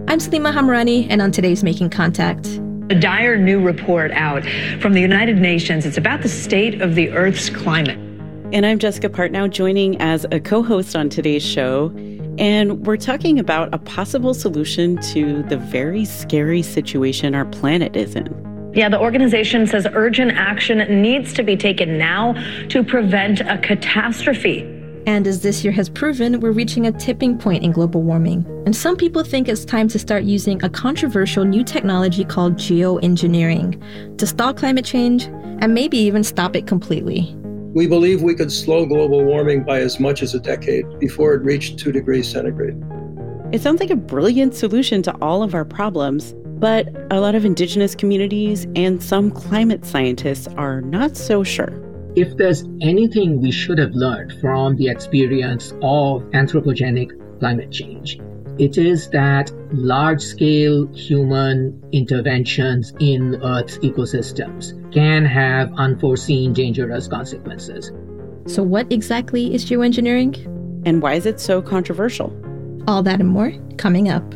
I'm Salima Hamrani, and on today's Making Contact. A dire new report out from the United Nations. It's about the state of the Earth's climate. And I'm Jessica Partnow, joining as a co-host on today's show. And we're talking about a possible solution to the very scary situation our planet is in. Yeah, the organization says urgent action needs to be taken now to prevent a catastrophe. And as this year has proven, we're reaching a tipping point in global warming. And some people think it's time to start using a controversial new technology called geoengineering to stall climate change and maybe even stop it completely. We believe we could slow global warming by as much as a decade before it reached 2 degrees centigrade. It sounds like a brilliant solution to all of our problems, but a lot of indigenous communities and some climate scientists are not so sure. If there's anything we should have learned from the experience of anthropogenic climate change, it is that large-scale human interventions in Earth's ecosystems can have unforeseen dangerous consequences. So what exactly is geoengineering? And why is it so controversial? All that and more coming up.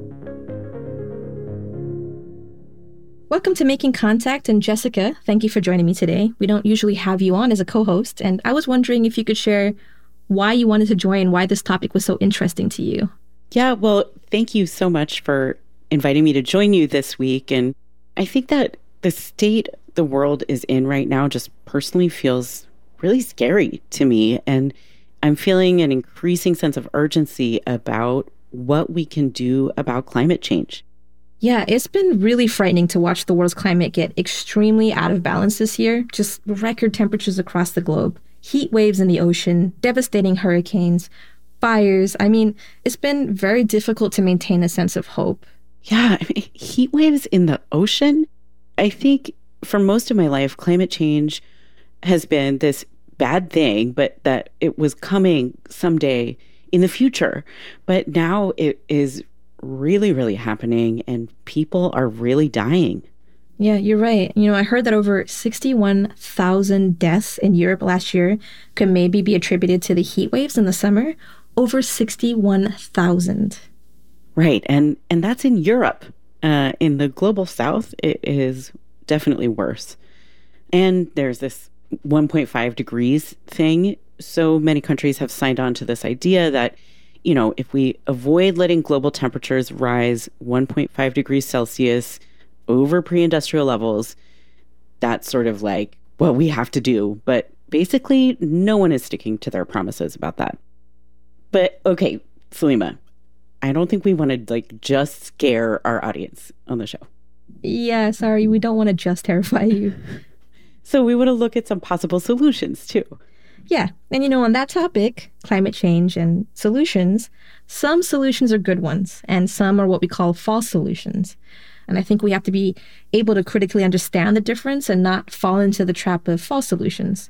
Welcome to Making Contact, and Jessica, thank you for joining me today. We don't usually have you on as a co-host, and I was wondering if you could share why you wanted to join, why this topic was so interesting to you. Yeah, well, thank you so much for inviting me to join you this week. And I think that the state the world is in right now just personally feels really scary to me. And I'm feeling an increasing sense of urgency about what we can do about climate change. Yeah, it's been really frightening to watch the world's climate get extremely out of balance this year. Just record temperatures across the globe, heat waves in the ocean, devastating hurricanes, fires. I mean, it's been very difficult to maintain a sense of hope. Yeah, heat waves in the ocean. I think for most of my life, climate change has been this bad thing, but that it was coming someday in the future. But now it is really, really happening, and people are really dying. Yeah, you're right. You know, I heard that over 61,000 deaths in Europe last year could maybe be attributed to the heat waves in the summer. Over 61,000. Right, and that's in Europe. In the global south, it is definitely worse. And there's this 1.5 degrees thing. So many countries have signed on to this idea that, you know, if we avoid letting global temperatures rise 1.5 degrees Celsius over pre-industrial levels, that's sort of like what we have to do. But basically, no one is sticking to their promises about that. But okay, Salima, I don't think we want to just scare our audience on the show. Yeah, sorry, we don't want to just terrify you. So we want to look at some possible solutions too. Yeah, and you know, on that topic, climate change and solutions, some solutions are good ones, and some are what we call false solutions. And I think we have to be able to critically understand the difference and not fall into the trap of false solutions.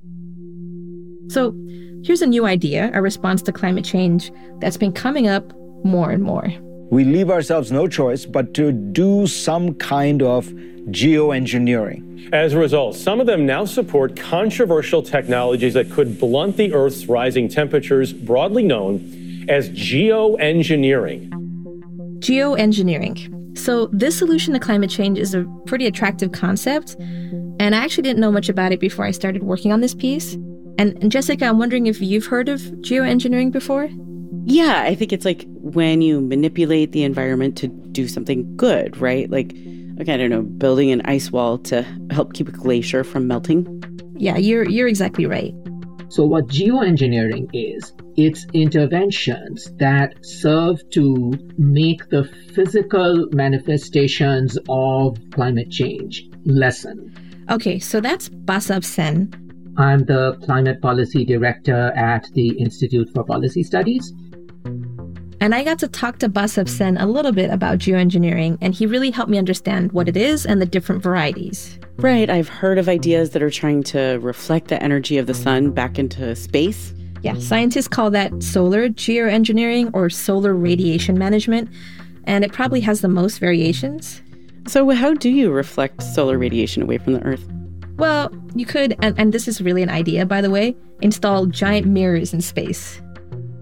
So here's a new idea, a response to climate change that's been coming up more and more. We leave ourselves no choice but to do some kind of geoengineering. As a result, some of them now support controversial technologies that could blunt the Earth's rising temperatures, broadly known as geoengineering. Geoengineering. So this solution to climate change is a pretty attractive concept, and I actually didn't know much about it before I started working on this piece. And Jessica, I'm wondering if you've heard of geoengineering before? Yeah, I think it's like when you manipulate the environment to do something good, right? Like, I don't know, building an ice wall to help keep a glacier from melting. Yeah, you're exactly right. So what geoengineering is, it's interventions that serve to make the physical manifestations of climate change lessen. Okay, so that's Basab Sen. I'm the Climate Policy Director at the Institute for Policy Studies. And I got to talk to Basab Sen a little bit about geoengineering, and he really helped me understand what it is and the different varieties. Right, I've heard of ideas that are trying to reflect the energy of the sun back into space. Yeah, scientists call that solar geoengineering or solar radiation management, and it probably has the most variations. So how do you reflect solar radiation away from the Earth? Well, you could, and this is really an idea, by the way, install giant mirrors in space.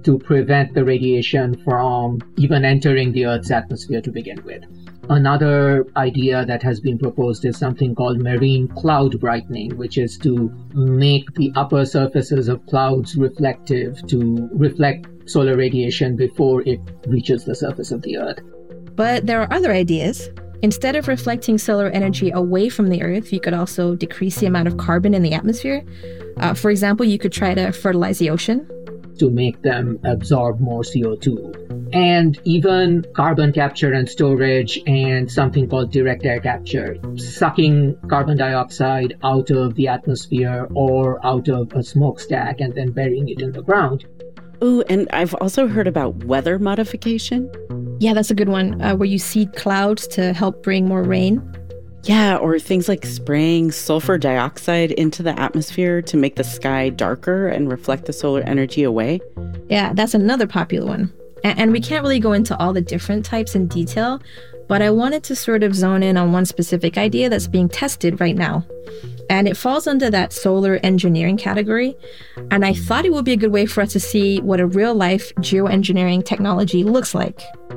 to prevent the radiation from even entering the Earth's atmosphere to begin with. Another idea that has been proposed is something called marine cloud brightening, which is to make the upper surfaces of clouds reflective to reflect solar radiation before it reaches the surface of the Earth. But there are other ideas. Instead of reflecting solar energy away from the Earth, you could also decrease the amount of carbon in the atmosphere. For example, you could try to fertilize the ocean to make them absorb more CO2. And even carbon capture and storage and something called direct air capture, sucking carbon dioxide out of the atmosphere or out of a smokestack and then burying it in the ground. Ooh, and I've also heard about weather modification. Yeah, that's a good one, where you seed clouds to help bring more rain. Yeah, or things like spraying sulfur dioxide into the atmosphere to make the sky darker and reflect the solar energy away. Yeah, that's another popular one. And we can't really go into all the different types in detail, but I wanted to sort of zone in on one specific idea that's being tested right now. And it falls under that solar engineering category. And I thought it would be a good way for us to see what a real-life geoengineering technology looks like.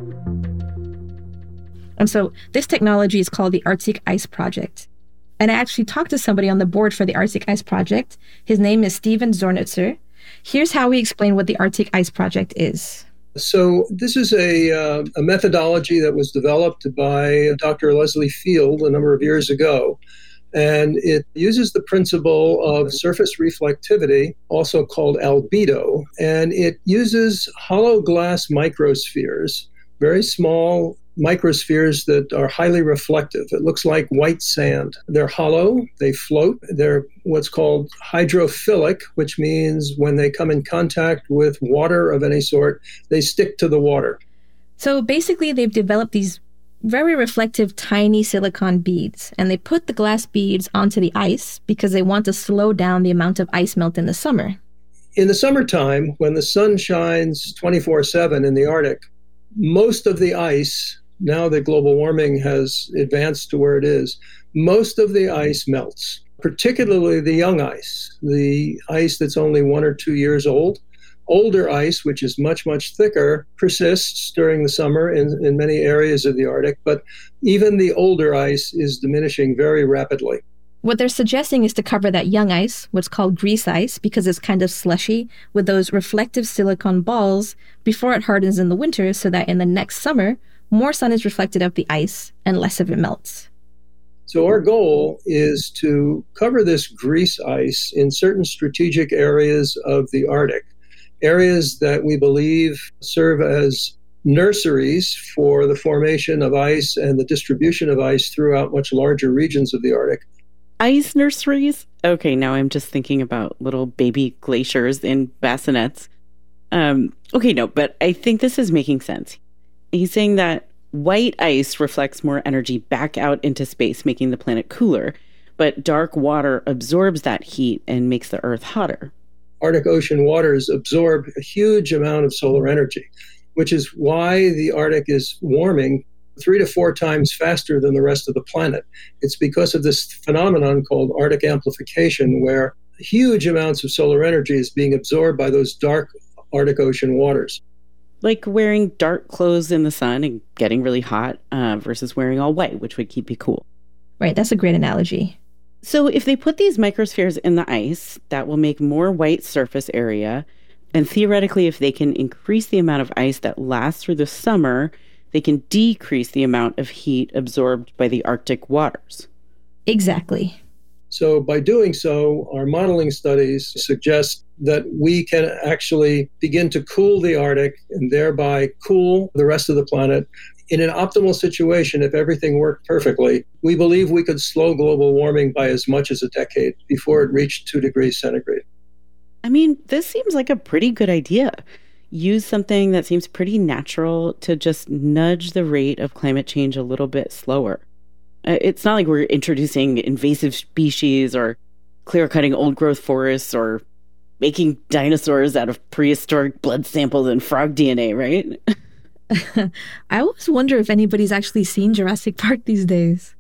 And so this technology is called the Arctic Ice Project. And I actually talked to somebody on the board for the Arctic Ice Project. His name is Steven Zornitzer. Here's how we explain what the Arctic Ice Project is. So this is a methodology that was developed by Dr. Leslie Field a number of years ago. And it uses the principle of surface reflectivity, also called albedo. And it uses hollow glass microspheres, very small microspheres that are highly reflective. It looks like white sand. They're hollow, they float, they're what's called hydrophilic, which means when they come in contact with water of any sort, they stick to the water. So basically, they've developed these very reflective tiny silicon beads, and they put the glass beads onto the ice because they want to slow down the amount of ice melt in the summer. In the summertime, when the sun shines 24/7 in the Arctic, most of the ice, now that global warming has advanced to where it is, most of the ice melts, particularly the young ice, the ice that's only 1 or 2 years old. Older ice, which is much, much thicker, persists during the summer in many areas of the Arctic, but even the older ice is diminishing very rapidly. What they're suggesting is to cover that young ice, what's called grease ice, because it's kind of slushy, with those reflective silicon balls before it hardens in the winter so that in the next summer, more sun is reflected off the ice and less of it melts. So our goal is to cover this grease ice in certain strategic areas of the Arctic, areas that we believe serve as nurseries for the formation of ice and the distribution of ice throughout much larger regions of the Arctic. Ice nurseries? Okay, now I'm just thinking about little baby glaciers in bassinets. But I think this is making sense. He's saying that white ice reflects more energy back out into space, making the planet cooler, but dark water absorbs that heat and makes the Earth hotter. Arctic Ocean waters absorb a huge amount of solar energy, which is why the Arctic is warming 3 to 4 times faster than the rest of the planet. It's because of this phenomenon called Arctic amplification, where huge amounts of solar energy is being absorbed by those dark Arctic Ocean waters. Like wearing dark clothes in the sun and getting really hot versus wearing all white, which would keep you cool. Right, that's a great analogy. So if they put these microspheres in the ice, that will make more white surface area. And theoretically, if they can increase the amount of ice that lasts through the summer, they can decrease the amount of heat absorbed by the Arctic waters. Exactly. So by doing so, our modeling studies suggest that we can actually begin to cool the Arctic and thereby cool the rest of the planet. In an optimal situation, if everything worked perfectly, we believe we could slow global warming by as much as a decade before it reached 2 degrees centigrade. I mean, this seems like a pretty good idea. Use something that seems pretty natural to just nudge the rate of climate change a little bit slower. It's not like we're introducing invasive species or clear-cutting old-growth forests or making dinosaurs out of prehistoric blood samples and frog DNA, right? I always wonder if anybody's actually seen Jurassic Park these days.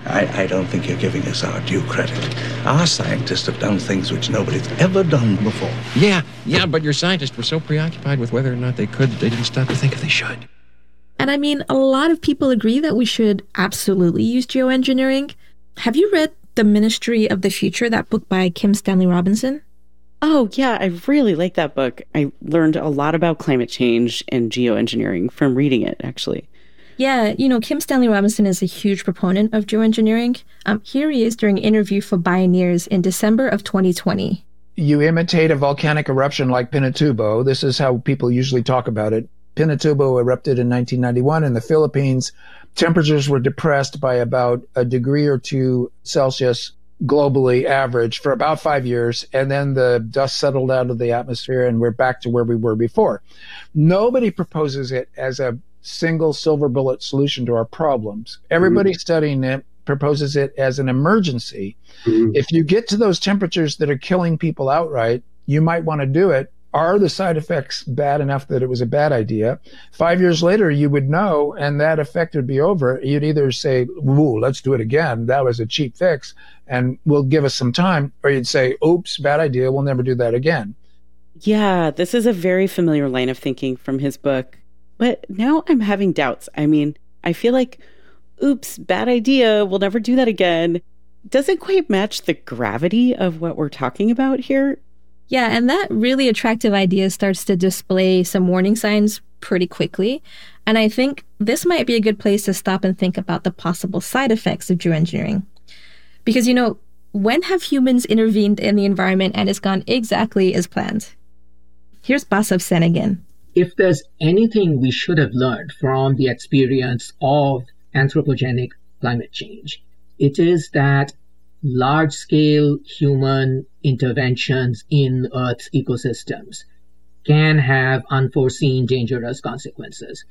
I don't think you're giving us our due credit. Our scientists have done things which nobody's ever done before. Yeah, but your scientists were so preoccupied with whether or not they could, they didn't stop to think if they should. And I mean, a lot of people agree that we should absolutely use geoengineering. Have you read The Ministry of the Future, that book by Kim Stanley Robinson? Oh, yeah, I really like that book. I learned a lot about climate change and geoengineering from reading it, actually. Yeah, Kim Stanley Robinson is a huge proponent of geoengineering. Here he is during an interview for Bioneers in December of 2020. You imitate a volcanic eruption like Pinatubo. This is how people usually talk about it. Pinatubo erupted in 1991 in the Philippines. Temperatures were depressed by about a degree or 2 Celsius globally average for about 5 years, and then the dust settled out of the atmosphere and we're back to where we were before. Nobody proposes it as a single silver bullet solution to our problems. Everybody studying it proposes it as an emergency. If you get to those temperatures that are killing people outright, you might want to do it. Are the side effects bad enough that it was a bad idea? 5 years later, you would know, and that effect would be over. You'd either say, ooh, let's do it again. That was a cheap fix, and will give us some time. Or you'd say, oops, bad idea. We'll never do that again. Yeah, this is a very familiar line of thinking from his book. But now I'm having doubts. I mean, I feel like, oops, bad idea. We'll never do that again. Doesn't quite match the gravity of what we're talking about here. Yeah, and that really attractive idea starts to display some warning signs pretty quickly. And I think this might be a good place to stop and think about the possible side effects of geoengineering. Because, when have humans intervened in the environment and it's gone exactly as planned? Here's Basav Sen again. If there's anything we should have learned from the experience of anthropogenic climate change, it is that large-scale human interventions in Earth's ecosystems can have unforeseen dangerous consequences.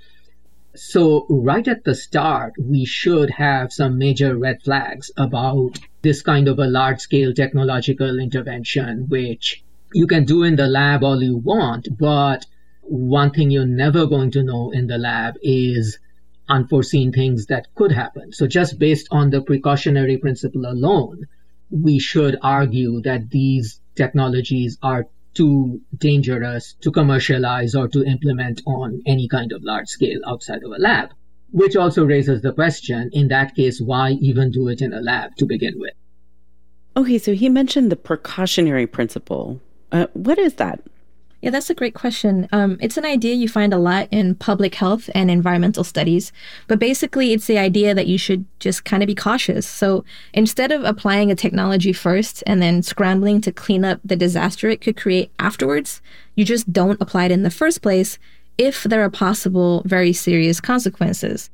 So right at the start, we should have some major red flags about this kind of a large-scale technological intervention, which you can do in the lab all you want, but one thing you're never going to know in the lab is unforeseen things that could happen. So just based on the precautionary principle alone, we should argue that these technologies are too dangerous to commercialize or to implement on any kind of large scale outside of a lab, which also raises the question, in that case, why even do it in a lab to begin with? Okay, so he mentioned the precautionary principle. What is that? Yeah, that's a great question. It's an idea you find a lot in public health and environmental studies, but basically it's the idea that you should just kind of be cautious. So instead of applying a technology first and then scrambling to clean up the disaster it could create afterwards, you just don't apply it in the first place if there are possible very serious consequences.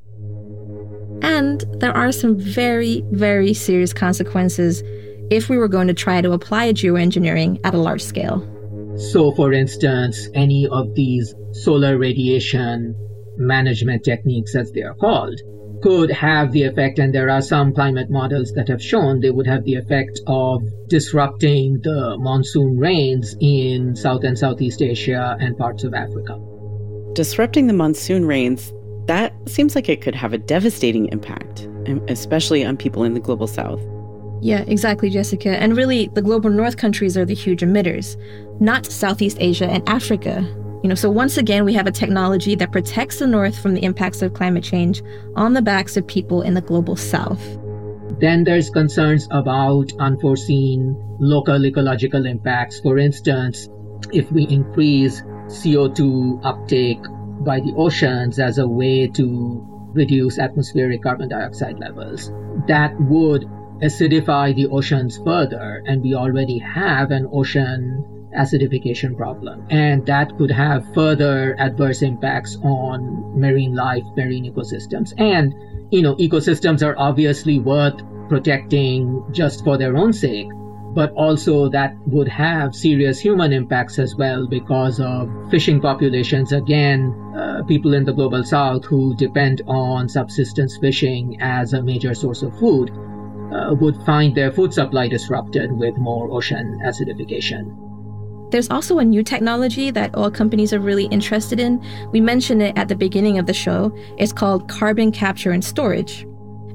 And there are some very, very serious consequences if we were going to try to apply geoengineering at a large scale. So, for instance, any of these solar radiation management techniques, as they are called, could have the effect, and there are some climate models that have shown they would have the effect of disrupting the monsoon rains in South and Southeast Asia and parts of Africa. Disrupting the monsoon rains, that seems like it could have a devastating impact, especially on people in the global south. Yeah, exactly, Jessica. And really, the global north countries are the huge emitters, not Southeast Asia and Africa. So once again, we have a technology that protects the north from the impacts of climate change on the backs of people in the global south. Then there's concerns about unforeseen local ecological impacts. For instance, if we increase CO2 uptake by the oceans as a way to reduce atmospheric carbon dioxide levels, that would acidify the oceans further, and we already have an ocean acidification problem, and that could have further adverse impacts on marine life, marine ecosystems. And ecosystems are obviously worth protecting just for their own sake, but also that would have serious human impacts as well because of fishing populations. Again, people in the global south who depend on subsistence fishing as a major source of food would find their food supply disrupted with more ocean acidification. There's also a new technology that oil companies are really interested in. We mentioned it at the beginning of the show. It's called carbon capture and storage.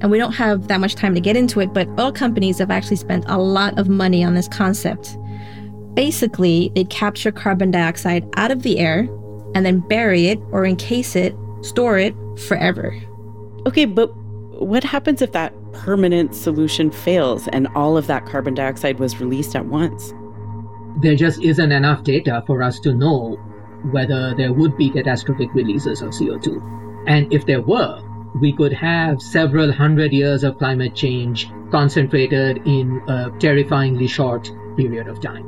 And we don't have that much time to get into it, but oil companies have actually spent a lot of money on this concept. Basically, they capture carbon dioxide out of the air and then bury it or encase it, store it forever. Okay, but what happens if that permanent solution fails and all of that carbon dioxide was released at once? There just isn't enough data for us to know whether there would be catastrophic releases of CO2. And if there were, we could have several hundred years of climate change concentrated in a terrifyingly short period of time.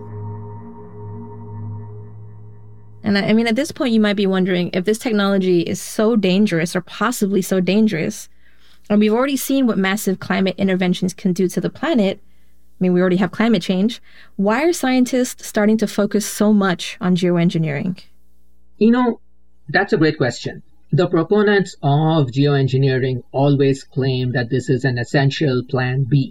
And I mean, at this point, you might be wondering if this technology is so dangerous or possibly so dangerous, and we've already seen what massive climate interventions can do to the planet. I mean, we already have climate change. Why are scientists starting to focus so much on geoengineering? You know, that's a great question. The proponents of geoengineering always claim that this is an essential plan B.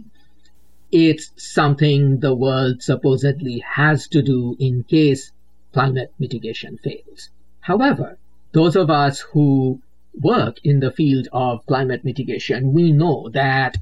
It's something the world supposedly has to do in case climate mitigation fails. However, those of us who work in the field of climate mitigation, we know that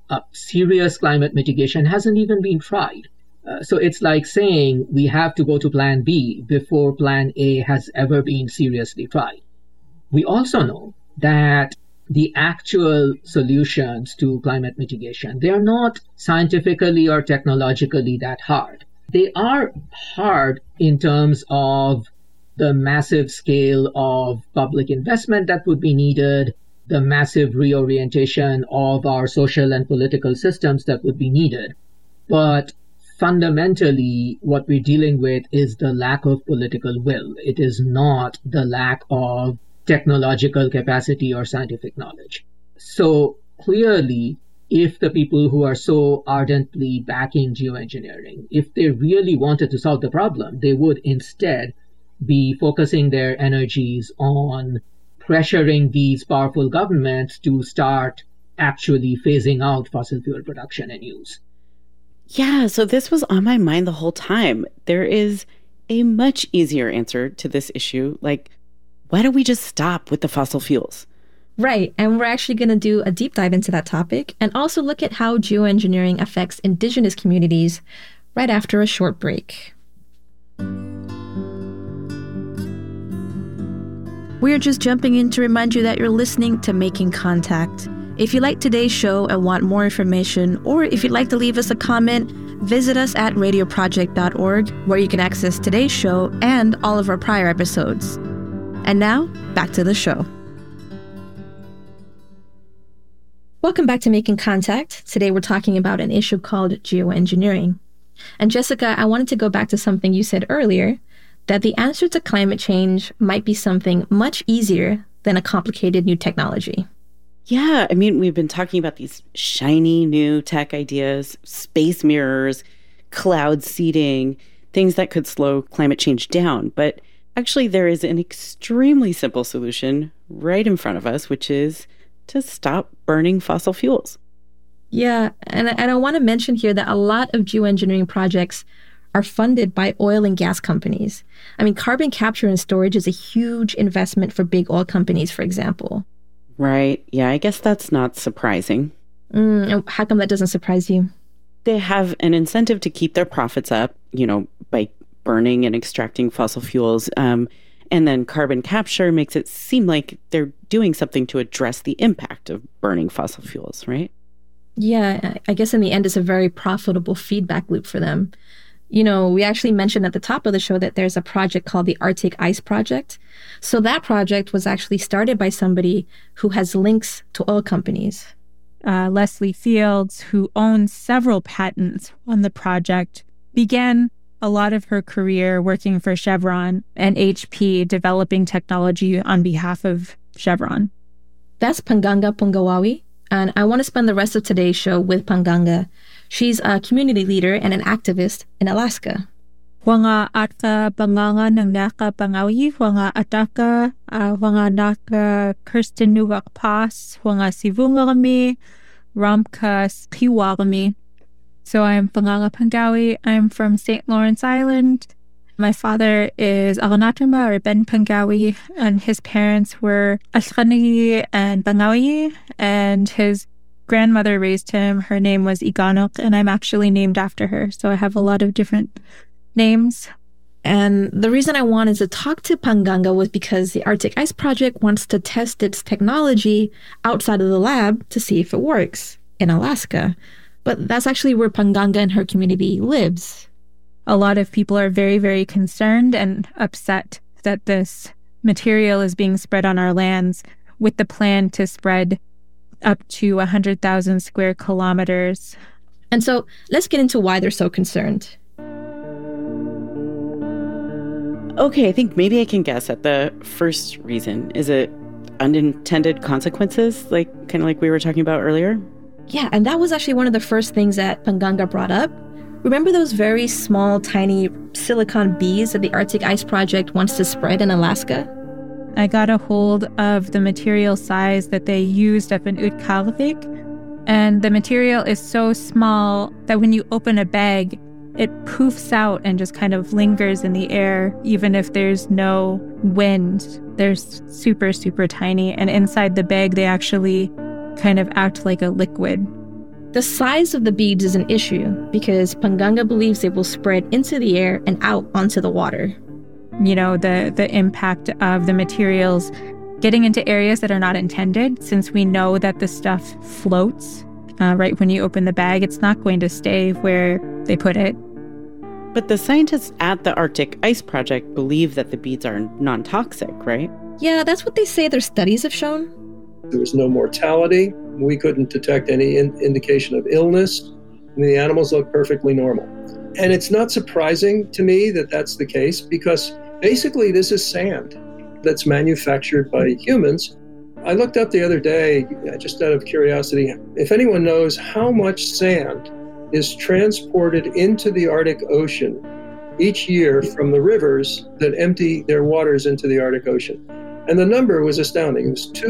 serious climate mitigation hasn't even been tried. So it's like saying we have to go to plan B before plan A has ever been seriously tried. We also know that the actual solutions to climate mitigation, they are not scientifically or technologically that hard. They are hard in terms of the massive scale of public investment that would be needed, the massive reorientation of our social and political systems that would be needed. But fundamentally, what we're dealing with is the lack of political will. It is not the lack of technological capacity or scientific knowledge. So clearly, if the people who are so ardently backing geoengineering, if they really wanted to solve the problem, they would instead be focusing their energies on pressuring these powerful governments to start actually phasing out fossil fuel production and use. Yeah, so this was on my mind the whole time. There is a much easier answer to this issue. Like, why don't we just stop with the fossil fuels? Right, and we're actually going to do a deep dive into that topic and also look at how geoengineering affects indigenous communities right after a short break. We're just jumping in to remind you that you're listening to Making Contact. If you like today's show and want more information, or if you'd like to leave us a comment, visit us at radioproject.org, where you can access today's show and all of our prior episodes. And now, back to the show. Welcome back to Making Contact. Today we're talking about an issue called geoengineering. And Jessica, I wanted to go back to something you said earlier, that the answer to climate change might be something much easier than a complicated new technology. Yeah, I mean, we've been talking about these shiny new tech ideas, space mirrors, cloud seeding, things that could slow climate change down. But actually, there is an extremely simple solution right in front of us, which is to stop burning fossil fuels. Yeah, and I want to mention here that a lot of geoengineering projects are funded by oil and gas companies. I mean, carbon capture and storage is a huge investment for big oil companies, for example. Right. Yeah, I guess that's not surprising. How come that doesn't surprise you? They have an incentive to keep their profits up, by burning and extracting fossil fuels. And then carbon capture makes it seem like they're doing something to address the impact of burning fossil fuels, right? Yeah, I guess in the end, it's a very profitable feedback loop for them. We actually mentioned at the top of the show that there's a project called the Arctic Ice Project. So that project was actually started by somebody who has links to oil companies. Leslie Fields, who owns several patents on the project, began a lot of her career working for Chevron and HP, developing technology on behalf of Chevron. That's Panganga Pungawawi, and I want to spend the rest of today's show with Panganga. She's a community leader and an activist in Alaska. Wanga atka banganga ng naka bangawi, wanga ataka, wanga naka Kirsten Nuwak Pas, wanga sivunga kami, ramka kiwa kami. So I'm Panganga Pungawi. I'm from St. Lawrence Island. My father is Aganatama or Ben Pungawi, and his parents were Ashkani and Bangawi, and his grandmother raised him. Her name was Iganok, and I'm actually named after her. So I have a lot of different names. And the reason I wanted to talk to Panganga was because the Arctic Ice Project wants to test its technology outside of the lab to see if it works in Alaska. But that's actually where Panganga and her community lives. A lot of people are very, very concerned and upset that this material is being spread on our lands with the plan to spread up to 100,000 square kilometers. And so let's get into why they're so concerned. Okay, I think maybe I can guess at the first reason. Is it unintended consequences, kind of like we were talking about earlier? Yeah, and that was actually one of the first things that Panganga brought up. Remember those very small, tiny silicon beads that the Arctic Ice Project wants to spread in Alaska? I got a hold of the material size that they used up in Utkalvik, and the material is so small that when you open a bag, it poofs out and just kind of lingers in the air, even if there's no wind. They're super, super tiny. And inside the bag, they actually kind of act like a liquid. The size of the beads is an issue because Panganga believes they will spread into the air and out onto the water. You know, the impact of the materials getting into areas that are not intended, since we know that the stuff floats. Right when you open the bag, it's not going to stay where they put it. But the scientists at the Arctic Ice Project believe that the beads are non-toxic, right? Yeah, that's what they say their studies have shown. There was no mortality. We couldn't detect any indication of illness. I mean, the animals look perfectly normal. And it's not surprising to me that that's the case because basically this is sand that's manufactured by humans. I looked up the other day, just out of curiosity, if anyone knows how much sand is transported into the Arctic Ocean each year from the rivers that empty their waters into the Arctic Ocean. And the number was astounding. It was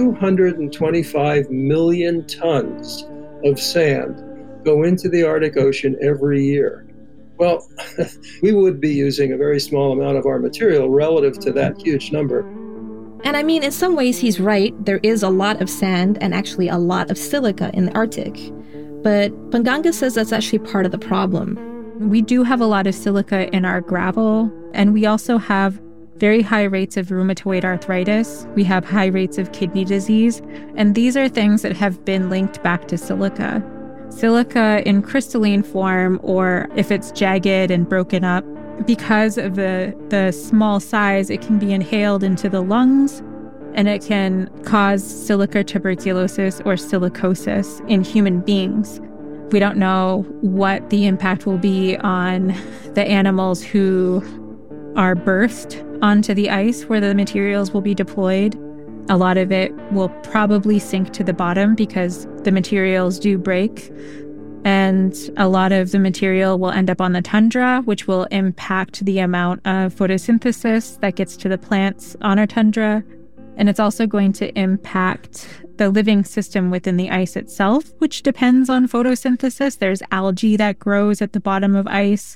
225 million tons of sand go into the Arctic Ocean every year. Well, we would be using a very small amount of our material relative to that huge number. And I mean, in some ways, he's right. There is a lot of sand and actually a lot of silica in the Arctic. But Panganga says that's actually part of the problem. We do have a lot of silica in our gravel, and we also have very high rates of rheumatoid arthritis. We have high rates of kidney disease, and these are things that have been linked back to silica. Silica in crystalline form, or if it's jagged and broken up, because of the small size, it can be inhaled into the lungs, and it can cause silica tuberculosis or silicosis in human beings. We don't know what the impact will be on the animals who are birthed onto the ice where the materials will be deployed. A lot of it will probably sink to the bottom because the materials do break. And a lot of the material will end up on the tundra, which will impact the amount of photosynthesis that gets to the plants on our tundra. And it's also going to impact the living system within the ice itself, which depends on photosynthesis. There's algae that grows at the bottom of ice.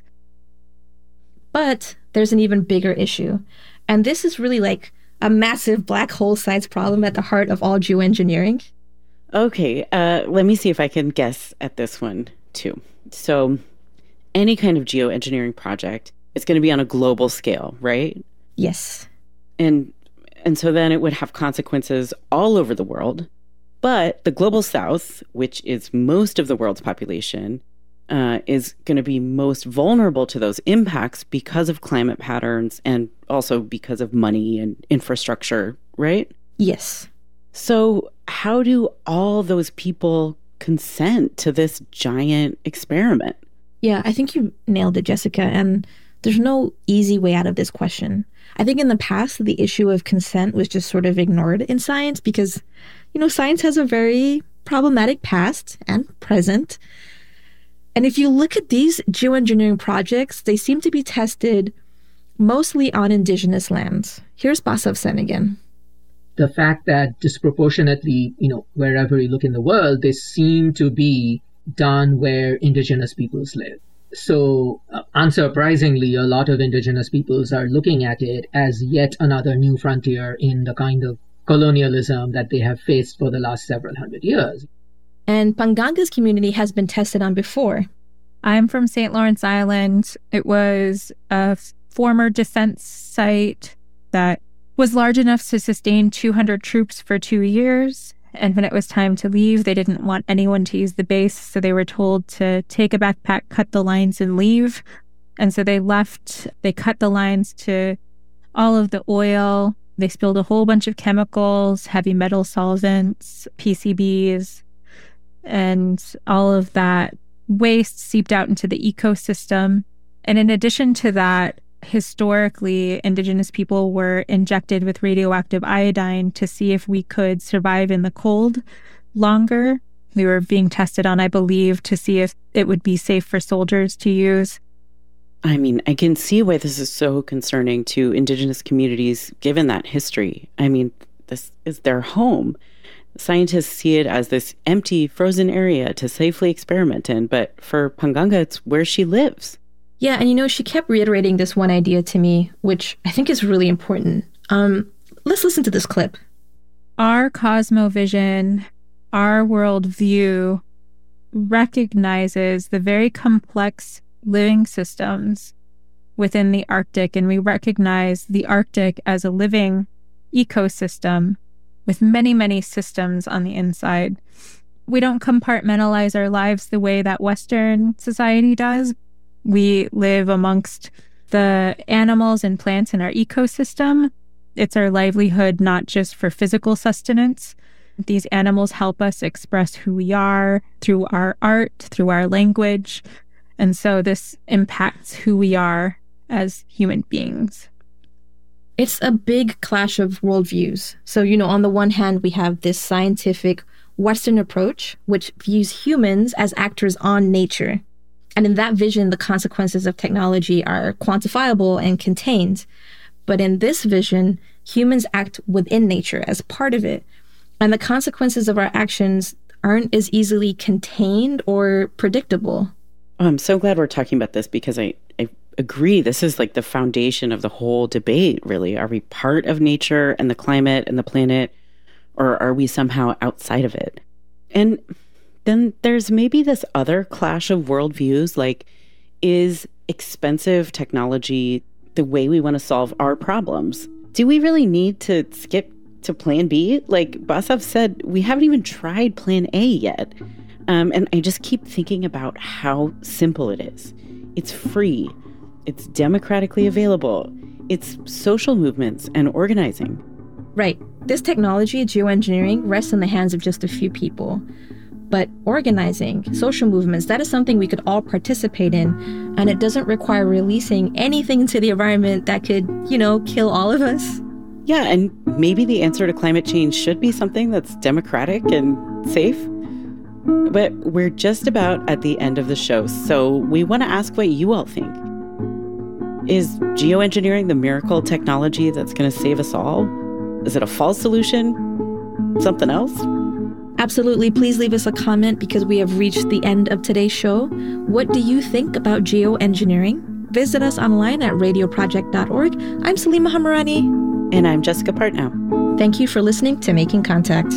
But there's an even bigger issue. And this is really like a massive black hole-sized problem at the heart of all geoengineering. Okay, let me see if I can guess at this one, too. So any kind of geoengineering project, it's going to be on a global scale, right? Yes. And so then it would have consequences all over the world. But the global south, which is most of the world's population, is going to be most vulnerable to those impacts because of climate patterns and also because of money and infrastructure, right? Yes. So how do all those people consent to this giant experiment? Yeah, I think you nailed it, Jessica. And there's no easy way out of this question. I think in the past, the issue of consent was just sort of ignored in science because, science has a very problematic past and present. And if you look at these geoengineering projects, they seem to be tested mostly on indigenous lands. Here's Basavsen again. The fact that disproportionately, wherever you look in the world, they seem to be done where indigenous peoples live. So unsurprisingly, a lot of indigenous peoples are looking at it as yet another new frontier in the kind of colonialism that they have faced for the last several hundred years. And Panganga's community has been tested on before. I'm from St. Lawrence Island. It was a former defense site that was large enough to sustain 200 troops for 2 years. And when it was time to leave, they didn't want anyone to use the base, so they were told to take a backpack, cut the lines, and leave. And so they left. They cut the lines to all of the oil. They spilled a whole bunch of chemicals, heavy metal solvents, PCBs, and all of that waste seeped out into the ecosystem. And in addition to that, historically, indigenous people were injected with radioactive iodine to see if we could survive in the cold longer. We were being tested on, I believe, to see if it would be safe for soldiers to use. I mean, I can see why this is so concerning to indigenous communities, given that history. I mean, this is their home. Scientists see it as this empty, frozen area to safely experiment in, but for Panganga, it's where she lives. Yeah, and she kept reiterating this one idea to me, which I think is really important. Let's listen to this clip. Our cosmovision, our worldview recognizes the very complex living systems within the Arctic, and we recognize the Arctic as a living ecosystem with many, many systems on the inside. We don't compartmentalize our lives the way that Western society does. We live amongst the animals and plants in our ecosystem. It's our livelihood, not just for physical sustenance. These animals help us express who we are through our art, through our language. And so this impacts who we are as human beings. It's a big clash of worldviews. So, on the one hand, we have this scientific Western approach, which views humans as actors on nature. And in that vision, the consequences of technology are quantifiable and contained. But in this vision, humans act within nature as part of it. And the consequences of our actions aren't as easily contained or predictable. Oh, I'm so glad we're talking about this because I agree. This is like the foundation of the whole debate, really. Are we part of nature and the climate and the planet, or are we somehow outside of it? And then there's maybe this other clash of worldviews, like, is expensive technology the way we want to solve our problems? Do we really need to skip to plan B? Like Basav said, we haven't even tried plan A yet. And I just keep thinking about how simple it is. It's free. It's democratically available. It's social movements and organizing. Right. This technology, geoengineering, rests in the hands of just a few people. But organizing, social movements, that is something we could all participate in. And it doesn't require releasing anything into the environment that could, kill all of us. Yeah, and maybe the answer to climate change should be something that's democratic and safe. But we're just about at the end of the show, so we want to ask what you all think. Is geoengineering the miracle technology that's going to save us all? Is it a false solution? Something else? Absolutely. Please leave us a comment because we have reached the end of today's show. What do you think about geoengineering? Visit us online at radioproject.org. I'm Salima Hamarani. And I'm Jessica Partnow. Thank you for listening to Making Contact.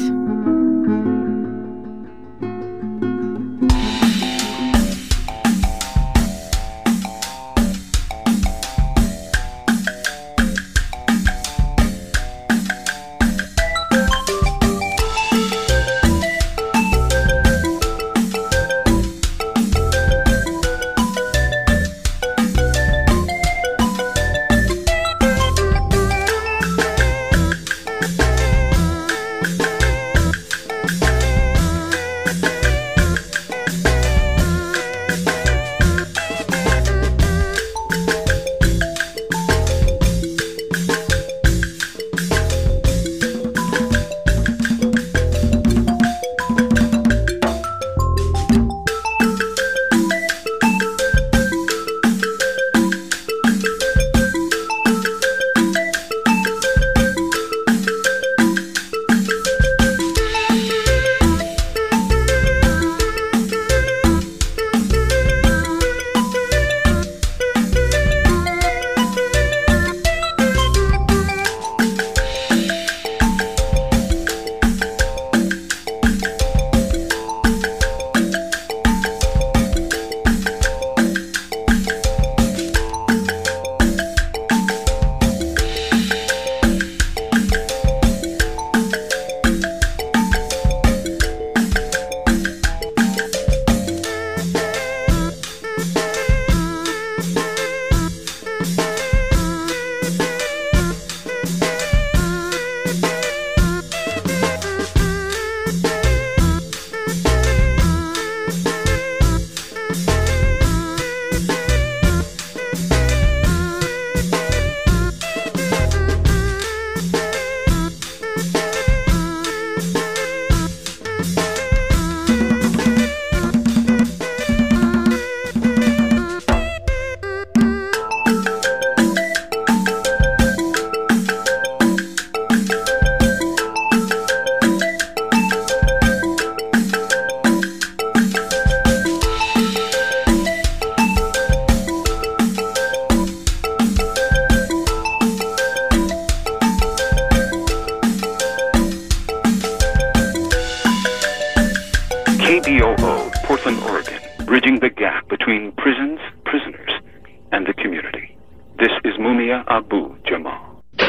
KBOO, Portland, Oregon, bridging the gap between prisons, prisoners, and the community. This is Mumia Abu Jamal.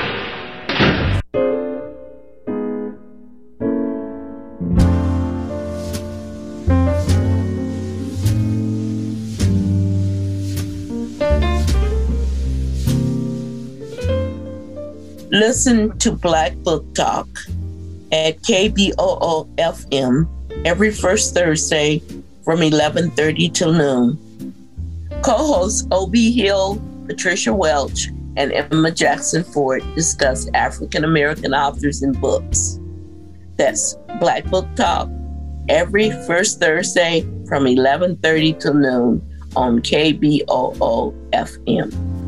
Listen to Black Book Talk at KBOO FM every first Thursday from 11:30 till noon. Co-hosts O.B. Hill, Patricia Welch, and Emma Jackson Ford discuss African American authors and books. That's Black Book Talk every first Thursday from 11:30 till noon on KBOO FM.